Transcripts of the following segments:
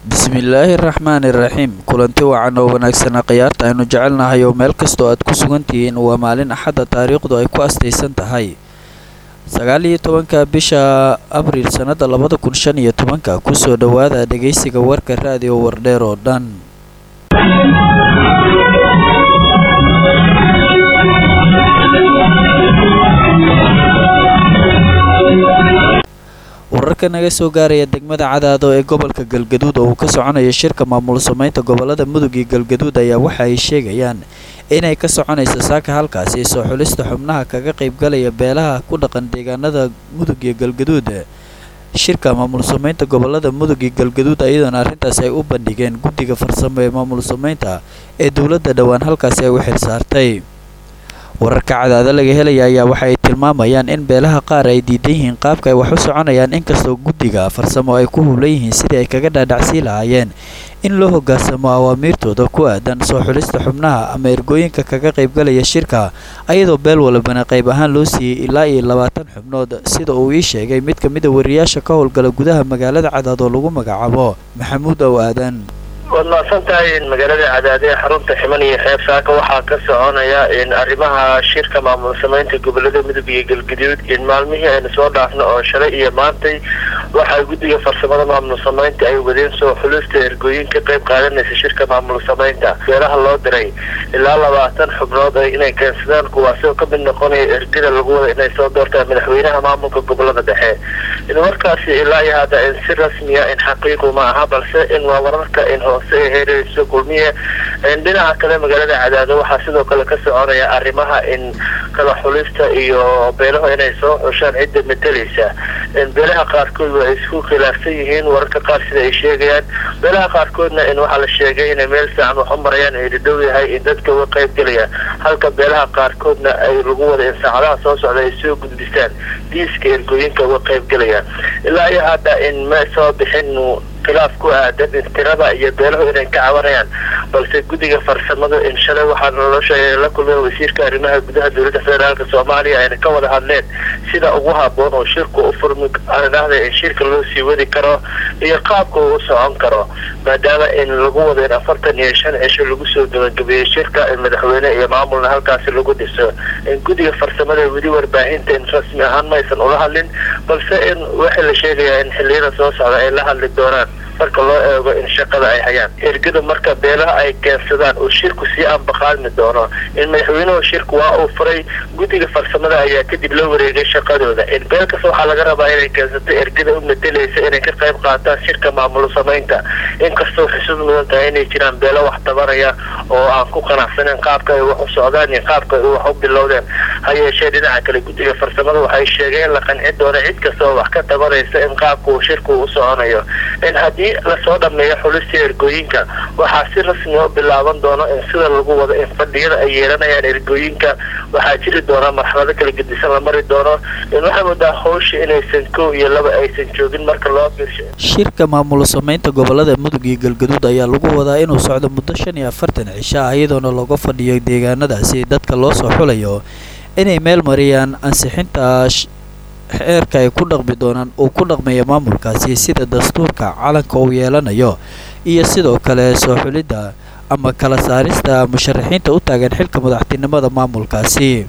Bismillahirrahmanirrahiim. Kulanti wacan oo wanaagsan qiyaarta aynu jecelnahay oo meel kasto aad ku sugantihiin waa maalin axad taariikhdu ay ku astaysan tahay 19 bisha Abriil sanada 2015 ku soo dhawaada dhageysiga warka raadiyo Wardheer oo dhan. wararka naga soo gaaraya degmada Cadaado ee gobolka Galgaduud oo ka soconaya shirka maamul sameynta gobolada Mudug iyo Galgaduud ayaa waxa ay sheegayaan inay ka soconayso saaka halkaasi soo xulista xubnaha kaga qayb galaya beelaha ku dhaqan deegaanada Mudug iyo Galgaduud. shirka maamul sameynta gobolada Mudug iyo Galgaduud ayadana arintaas ay u bandhigeen guddiga farsamo ee maamul sameynta ee dawladda dhawaan halkaasi ay u xilsaartay. wararka Cadaado laga helay ayaa waxa ay tilmaamayaan in beelaha qaar ay diidan yihiin qaabka ay wax u soconayaan inkastoo guddiga farsamo ay ku huleeyeen sidii ay kaga dhaadhacsi lahaayeen in loo hoggaansamo awaamiirtooda ku aadan soo xulista xubnaha ama ergooyinka kaga qayb galaya shirka ayadoo beel walbana qayb ahaan loo siiyay ilaa 20 xubnood sida uu ii sheegay mid ka mid ah wariyaasha ka howlgala gudaha magaalada Cadaado lagu magacaabo Maxamuud Aadan. والله سنتين مجالات عدادية حرمت حمانية حيب ساكا وحا كسعونيا إن أرمها شركة مع مسمين تقبل لدى مدبية الجديد إن معلميها إن سوار دعفنا أو شرائية مانتي وحا يقودي فرسمانا مع مسمين تأي ودين سو حلوس تأرقوين كقيب قادرنا في شركة مع مسمين تا فيراها الله دري إلا الله بأتن حبراد إنا كان سنان قواسيو قبل نقوني إرقيدا لغوة إنا يسوار دورتا من حوينها مع مكقبل لدى دحي إن وركاسي إلاي هذا إن سر رسمية إن حقيقو معها بلسة إن ووركا إن هو heerayso kulmiye dhinaca kale magaalada Cadaado waxa sidoo kale ka soconaya arrimaha in kala xulista iyo beelaha inay soo xushaan cidda metelaysa in beelaha qaarkood ay isku khilaafsan yihiin wararka qaar sida ay sheegayaan beelaha qaarkoodna in waxa la sheegay in meel saacan wax u marayaan ay dhow yahay in dadka uga qayb galaya halka beelaha qaarkoodna ay lagu wada in saacadaha soo socda ay soo gudbistaan diiska ergooyinka uga qayb galaya ilaa iyo hadda in ma soo bixin khilaaf ku aadan istirada iyo beelaha inay ka cawanayaan balse guddiga farsamada in shalay waxaa loo sheegay la kulmay wasiirka arrimaha gudaha dawladda federaalka Soomaaliya ay ka wada hadleen sida ugu habboon oo shirku u furmi arrinada in shirka loo sii wadi karo iyo qaabka uu socon karo maadaama in lagu wado 45 cisho lagu soo gabagabeeyay shirka madaxweyne iyo maamulna halkaasi lagu dhiso in guddiga farsamada wadi warbaahinta in rasmi ahaan ma aysan ula hadlin balse in waxa la sheegay in xilliga soo socda ay la hadli doonaan marka loo eego in shaqada ay hayaan ergada marka beelaha ay keensadaan oo shirku si aan baqaalmi doono in madaxweynuhu shirku waa uu furay guddiga farsamada ayaa kadib loo wareegay shaqadooda in beelkaas waxa laga rabaa inay keensato ergada u metelaysa inay ka qayb qaataan shirka maamul sameynta inkastoo xisud mudan tahay inay jiraan beelo wax tabanaya oo aan ku qanacsaneyn qaabka ay wax u socdaan iyo qaabka ay wax u bilowdeen hayeeshee dhinaca kale guddiga farsamada waxay sheegeen la qanci doono cid kasta oo wax ka tabanaysa in qaabka uu shirku u soconayo in haddii la soo dhameeyo xulista ergooyinka waxaa si rasmi ah bilaaban doona in sida lagu wado in fadhiyada ay yeelanayaan ergooyinka waxaa jiri doona marxalado kala gedisan la mari doono in waxa moodaa hawsha inaysan koow iyo laba aysan joogin marka loo fiirsho shirka maamul sameynta gobolada Mudug iyo Galgaduud ayaa lagu wadaa inuu socdo muddo 45 cisho iyadoona looga fadhiyo deegaanadaasi dadka loo soo xulayo inay meel mariyaan ansixinta xeerka ay ku dhaqmi doonaan oo ku dhaqmaya maamulkaasi sida dastuurka calanka uu yeelanayo iyo sidoo kale soo xulida ama kala saarista musharaxiinta u taagan xilka madaxtinimada maamulkaasi.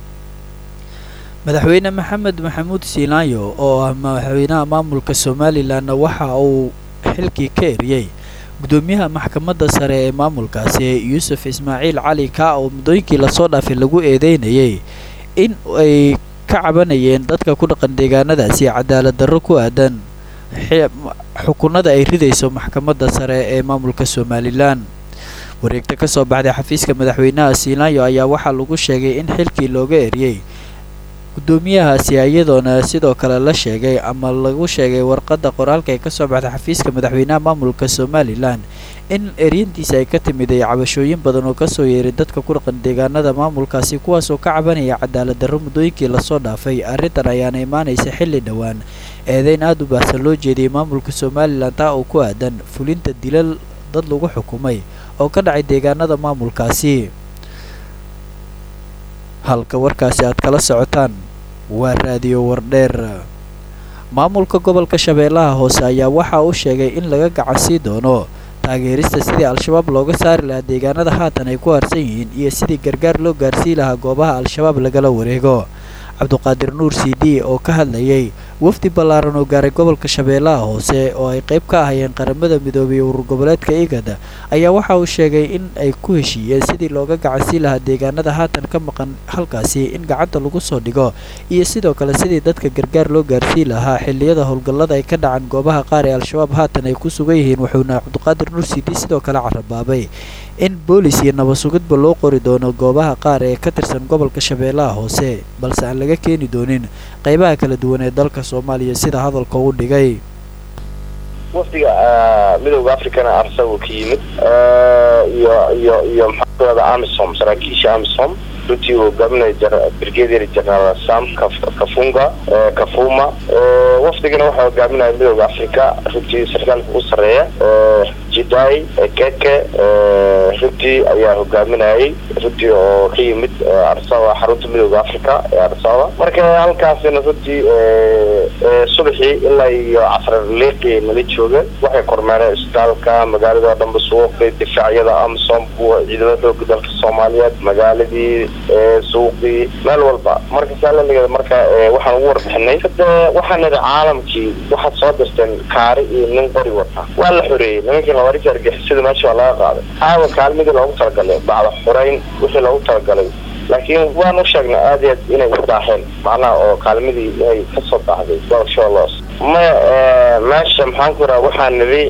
madaxweyne maxamuud Siilaayo oo ah madaxweynaha maamulka Soomaaliland waxa uu xilkii ka eriyay gudoomiyaha maxkamadda sare ee maamulkaasi Yuusuf Ismaaciil Cali ka oo mudooyinkii la soo dhaafay lagu eedeynayay in ay ka cabanayeen dadka ku dhaqan deegaanadaasi cadaalad darro ku aadan xukunada ay ridayso maxkamadda sare ee maamulka Soomaaliland. wareegta ka soo baxday xafiiska madaxweynaha Siilaayo ayaa waxa lagu sheegay in xilkii looga eriyay gudoomiyahaasi iyadoona sidoo kale la sheegay ama lagu sheegay warqadda qoraalka ee ka soo baxday xafiiska madaxweynaha maamulka Soomaaliland in eriyintiisa ay ka timid cabashooyin badan oo ka soo yeeray dadka ku dhaqan deegaanada maamulkaasi kuwaas oo ka cabanaya cadaalad darro mudooyinkii la soo dhaafay. arrintan ayaana imaanaysa xilli dhawaan eedeyn aad u baahsan loo jeediyay maamulka Soomaaliland taa oo ku aadan fulinta dilal dad lagu xukumay oo ka dhacay deegaanada maamulkaasi. halka warkaasi aad kala socotaan waa raadiyo Wardheer. maamulka gobolka Shabeellaha Hoose ayaa waxa uu sheegay in laga gacansi doono taageerista sidii al-shabaab looga saari lahaa deegaanada haatan ay ku harsan yihiin iyo sidii gargaar loo gaarsiin lahaa goobaha al-shabaab lagala wareego. Cabduqaadir Nuur CD oo ka hadlayay wafdi ballaaran oo gaaray gobolka Shabeellaha Hoose oo ay qayb ka ahayeen qaramada midoobay urur goboleedka IGAD ayaa waxa uu sheegay in ay ku heshiiyeen sidii looga gacansiin lahaa deegaanada haatan ka maqan halkaasi in gacanta lagu soo dhigo iyo sidoo kale sidii dadka gargaar loo gaarsiin lahaa xilliyada howlgallada ay ka dhacaan goobaha qaar ee al-shabaab haatan ay ku sugan yihiin. wuxuuna Cabduqaadir Nuur CD sidoo kale carabaabay in boolis iyo nabad sugidba loo qori doono goobaha qaar ee ka tirsan gobolka Shabeellaha Hoose balse aan laga keeni doonin qaybaha kala duwan ee dalka Soomaaliya sida hadalka uu dhigay. wafdiga midowga Afrikana arsagu ka yimid iyo maxkamada AMISOM saraakiisha AMISOM runtii uu gabnaa Brigadier General Sam Kafuma wafdigana waxa uu gaaminaya midowga Afrika runtii sarkaalka ugu sareeya Jidai Keke runtii ayaa hogaaminayay runtii oo ka yimid Arsawa xarunta midowga Afrika ee Arsawa marka halkaasina runtii subaxii ilaa iyo casar leeqii nala joogeen waxay kormeereen isbitaalka magaalada dhanba suuqii difaacyada AMISOM kuwa ciidamada dalka Soomaaliyeed magaaladii suuqii meel walba marka saalaniga marka waxaan ugu warbixinay waxaan caalamkii waxa soo dirteen kaari iyo nin qori wata waa la xoreeyay nimankii lawarika argixisada meesha laga qaaday aawa kaalmada loogu talagalay bacda xoreyn wixii loogu talagalay laakiin waan u sheegnay aad iyo inay u daaheen macnaha oo kaalmadii ay ka soo baxday inshallah meesha maxaan ku raaa waxaan nabi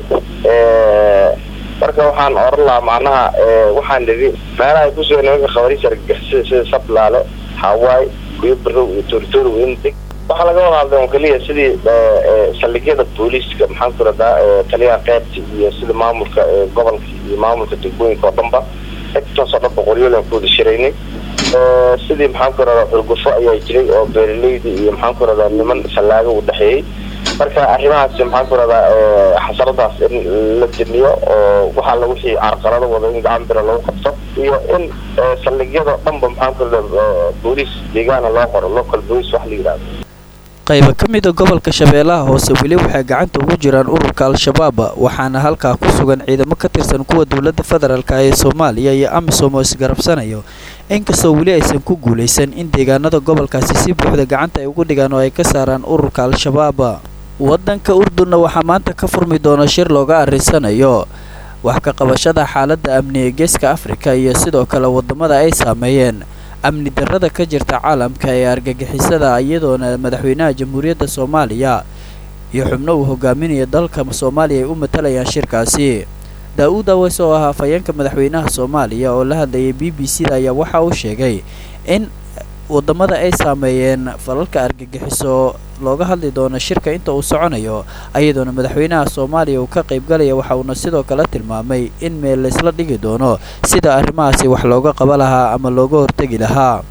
marka waxaan oran lahaa macnaha waxaan nabi meelaha ay ku soo nimanka khawaariij argixisada sida Sablaale Hawaii iyo Barrow iyo Tortoro intig waxa laga wada hadlay kaliya sidii saldhigyada booliska maxaan ku radaa taliyaha qaybta iyo sida maamulka gobolka iyo maamulka degmooyinka oo dhanba inta soo dhab qoryolan ku dishireynay sidii maxaan ku radaa xulgufo ayaa jiray oo beeraleyda iyo maxaan ku radaa niman salaaga u dhaxeeyay marka arrimahaas maxaan ku radaa xasaradaas in la dimiyo oo waxa lagu wixii carqalada wada in gacan bir loo qabto iyo in saldhigyada dhanba maxaan ku radaa boolis deegaana loo qoro local police wax la yiraahdo. qaybo ka mid ah gobolka Shabeellaha Hoose weli waxay gacanta ugu jiraan ururka al-shabaab waxaana halkaa ku sugan ciidamo ka tirsan kuwa dawladda federaalka ee Soomaaliya iyo AMISOM oo isgarabsanayo inkastoo weli aysan ku guuleysan in deegaanada gobolkaasi si buuxda gacanta ay ugu dhigaan oo ay ka saaraan ururka al-shabaab. wadanka Urdunna waxaa maanta ka furmi doona shir looga arisanayo wax ka qabashada xaaladda amni ee Geeska Afrika iyo sidoo kale wadamada ay saameeyeen amni darrada ka jirta caalamka ee argagixisada iyadoona madaxweynaha Jamhuuriyadda Soomaaliya iyo xubno uu hogaaminaya dalka Soomaaliya ay u matalayaan shirkaasi. Daawud Aweys oo ahaa afhayeenka madaxweynaha Soomaaliya oo la hadlayay BBC ayaa waxa uu sheegay in wadamada ay saameeyeen falalka argagixiso looga hadli doono shirka inta uu soconayo ayadoona madaxweynaha Soomaaliya uu ka qayb galaya waxa uu sidoo kale tilmaamay in meel la isla dhigi doono sida arrimahaasi wax looga qaban lahaa ama looga hortagi lahaa.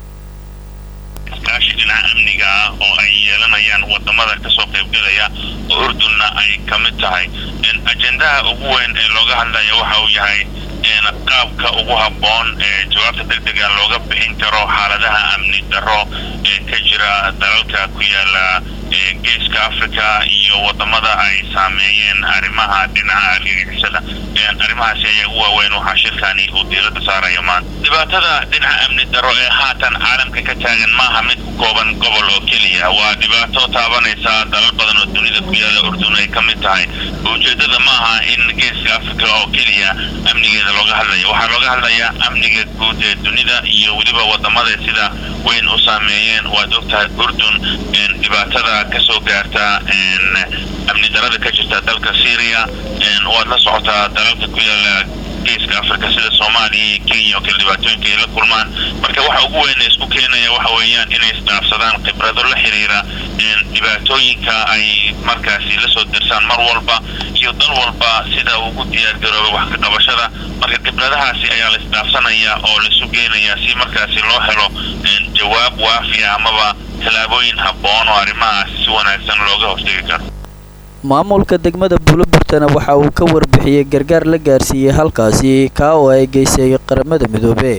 amniga oo ay yeelanayaan wadamada ka soo qayb galaya oo Urdunna ay kamid tahay in ajendaha ugu weyn ee looga hadlayo waxa uu yahay in qaabka ugu habboon ee jawaabta degdega looga bixin karo xaaladaha amni darro ee ka jira dalalka ku yaala Geeska Afrika iyo wadamada ay saameeyeen arrimaha dhinaca argagixisada arrimahaasi ayaa ugu waaweyn waxa shirkani uu diiradda saarayo maanta. dhibaatada dhinaca amni darro ee haatan caalamka ka taagan maaha mid ku kooban gobol oo keliya waa dhibaato taabanaysa dalal badan oo dunida ku yaala Urdun ay ka mid tahay. ujeedada maaha in Geeska Afrika oo keliya amnigeeda looga hadlayo waxaa looga hadlayaa amniga guud ee dunida iyo weliba wadamada sida weyn u saameeyeen. waad ogtahay Urdun dhibaatada ka soo gaarta amni darrada ka jirta dalka Syria waad la socotaa dalalka ku yaala Geeska Afrika sida Soomaaliya iyo Kenya oo kala dhibaatooyinka ay la kulmaan. marka waxa ugu weyn isku keenaya waxa weeyaan inay isdhaafsadaan khibrado la xiriira dhibaatooyinka ay markaasi la soo dirsaan mar walba iyo dal walba sida ugu diyaar garoobay wax ka qabashada. marka khibradahaasi ayaa la isdhaafsanaya oo la isu geenaya si markaasi loo helo jawaab waafi ah amaba talaabooyin habboon oo arrimahaas si wanaagsan looga hortagi karo. maamulka degmada Buloburtana waxa uu ka warbixiyay gargaar la gaarsiiyay halkaasi ka oo ay geysay qaramada midoobay.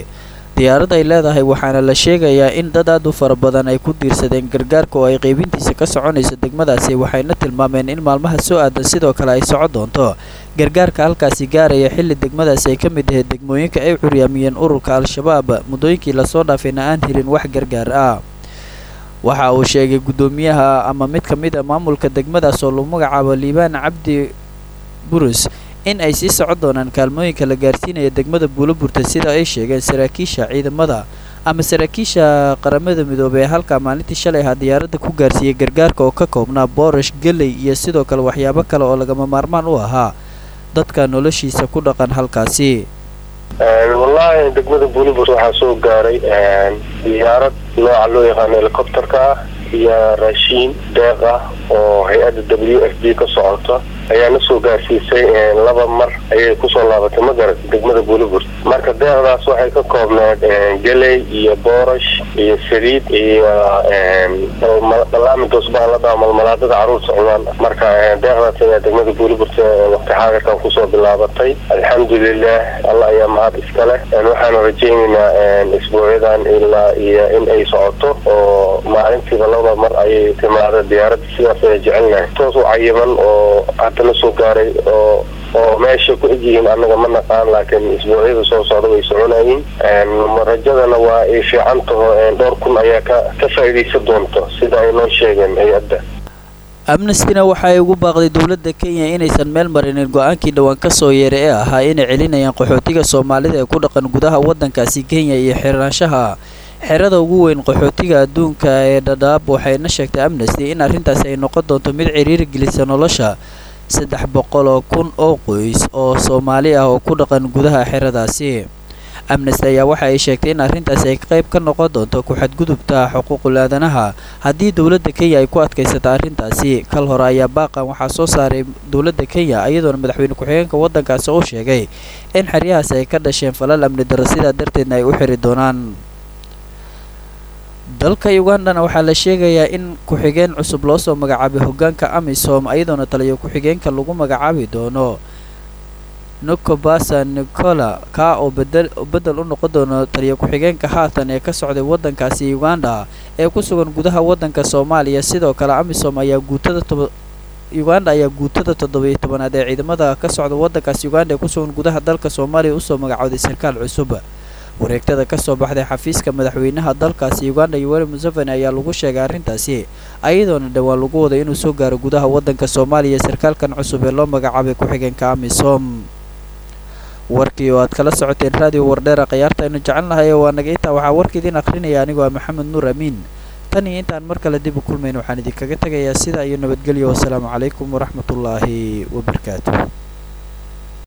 diyaarad ay leedahay waxaana la sheegayaa in dad aad u fara badan ay ku diirsadeen gargaarka oo ay qaybintiisa ka soconayso degmadaasi waxayna tilmaameen in maalmaha soo aadan sidoo kale ay socon doonto gargaarka halkaasi gaaraya xilli degmadaasi ay ka mid ahayd degmooyinka ay curyaamiyeen ururka al-shabaab muddooyinkii lasoo dhaafayna aan helin wax gargaar ah. waxa uu sheegay guddoomiyaha ama mid ka mid a maamulka degmadaas oo lagu magacaabo liibaan cabdi burus in ay sii socon doonaan kaalmooyinka la gaarsiinaya degmada buulaburta sida ay sheegeen saraakiisha ciidamada ama saraakiisha qaramada midoobay ee halkaa maalintii shalay ahaa diyaaradda ku gaarsiiyey gargaarka oo ka koobnaa boorash geley iyo sidoo kale waxyaabo kale oo lagama maarmaan u ahaa dadka noloshiisa ku dhaqan halkaasi. wallaahi degmada buulibur waxaa soo gaaray diyaarad nooca loo yaqaano helicopterka ah iyo raashiin deeq ah oo hay-adda WFP ka socoto ayaa na soo gaarsiisay 2 mar ayay kusoo laabatay magarat degmada buulibur. marka deeqdaas waxay ka koobneed geley iyo boorash iyo saliid iyo balaamintoosbaalada malmalaadada caruurta cunaan. marka deeqdaas ayaa degmada buuliburta waqti xaadirkan kusoo bilaabatay. alxamdulilah alla ayaa mahad iska leh. waxaanu rajaynaynaa isbuucyadan ilaa iyo in ay socoto oo maalintiiba 2 mar ayay timaada diyaaradda sidaas ay jecelnahay toos u cayiman oo hadda la soo gaaray oo meesha ku egyihiin annaga ma naqaan laakiin isbuucyada soo socda way soconayiin. rajadana waa ay fiican taho 2,000 ayaa ka faa'iidaysan doonto sida ay noo sheegeen hay-adda. amnestina waxa ay ugu baaqday dowladda Kenya inaysan meel marinin go'aankii dhawaan ka soo yeeray ee ahaa inay celinayaan qaxootiga Soomaalida ee ku dhaqan gudaha waddankaasi Kenya iyo xirnaanshaha xerada ugu weyn qaxootiga adduunka ee Dadaab. waxayna sheegtay Amnesty in arrintaasi ay noqon doonto mid ciriiri gelisa nolosha 300,000 oo qoys oo Soomaali ah oo ku dhaqan gudaha xeradaasi. Amnesty ayaa waxa ay sheegtay in arrintaasi ay qayb ka noqon doonto ku xadgudubta xuquuqul aadanaha haddii dowladda Kenya ay ku adkaysato arrintaasi. kal hore ayaa baaqan waxaa soo saaray dowladda Kenya iyadoo madaxweyne ku-xigeenka waddankaasi uu sheegay in xeryahaas ay ka dhasheen falal amni darro sidaa darteedna ay u xiri doonaan. dalka Ugandana waxaa la sheegayaa in ku-xigeen cusub loo soo magacaabay hoggaanka AMISOM iyadoona taliyo ku-xigeenka lagu magacaabi doono Nokobasa Nicola ka oo bedel u noqon doono taliyo ku-xigeenka haatan ee ka socday waddankaasi Uganda ee ku sugan gudaha waddanka Soomaaliya. sidoo kale AMISOM ayaa Uganda ayaa guutada 17aad ee ciidamada ka socda waddankaasi Uganda ee ku sugan gudaha dalka Soomaaliya u soo magacaaday sarkaal cusub. wareegtada ka soo baxday xafiiska madaxweynaha dalkaasi Uganda Yoweri Museveni ayaa lagu sheegay arrintaasi ayadoona dhawaan lagu waday inuu soo gaaro gudaha waddanka Soomaaliya sarkaalkan cusub ee loo magacaabay ku-xigeenka AMISOM. warkii oo aad kala socoteen radio Wardheera qiyaarta aynu jecelnahay waa naga intaa waxaa warkiidin akhrinaya anigoo Maxamed Nuur Amiin. tan iyo intaan mar kale dib u kulmayno waxaan idinkaga tagayaa sida iyo nabadgelyo. wassalaamu calaykum waraxmatullaahi wabarakaatuh.